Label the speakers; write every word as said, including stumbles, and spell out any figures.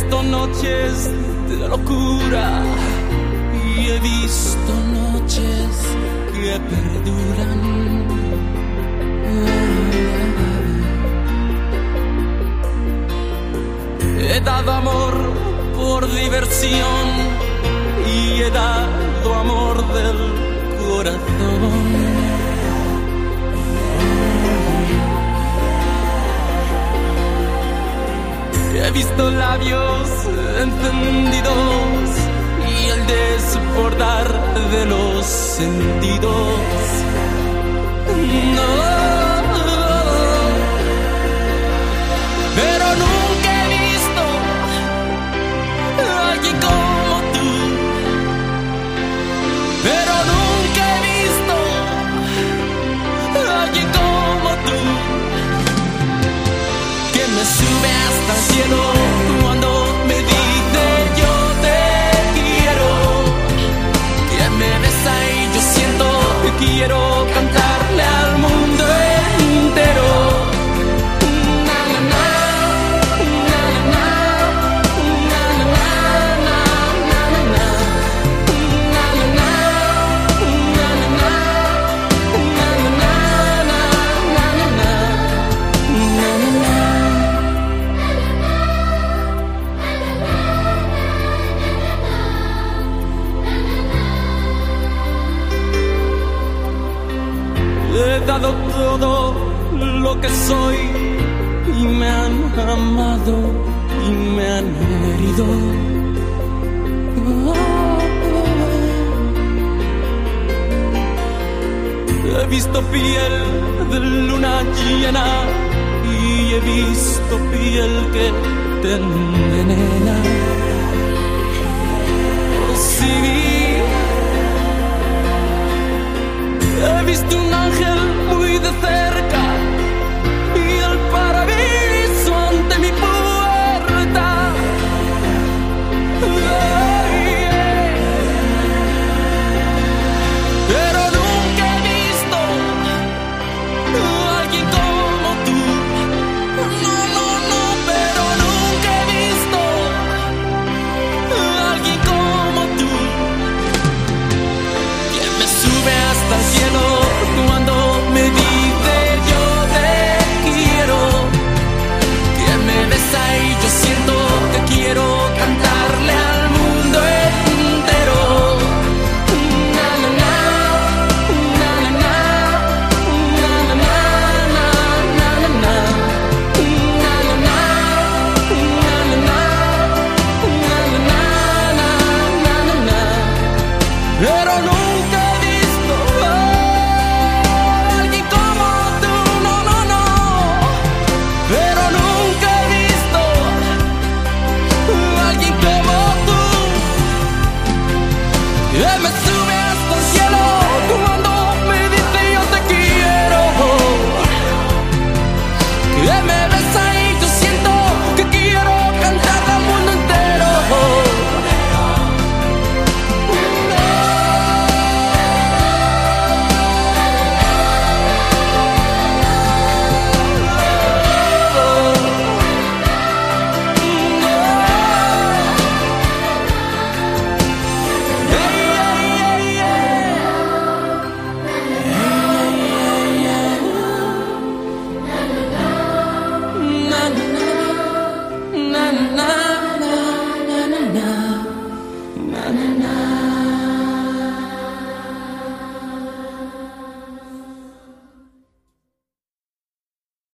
Speaker 1: visto noches de locura y he visto noches que perduran. He dado amor por diversión y he dado amor del corazón. He visto labios encendidos y el desbordar de los sentidos. No, pero nunca he visto a alguien como tú. Pero nunca he visto a alguien como tú, que me sube hasta el cielo cuando me dice yo te quiero, que me besa y yo siento que quiero cantarle al mundo entero. He dado todo lo que soy y me han amado y me han herido. He visto piel de luna llena y he visto piel que te envenena. Oh, sí, he visto un ángel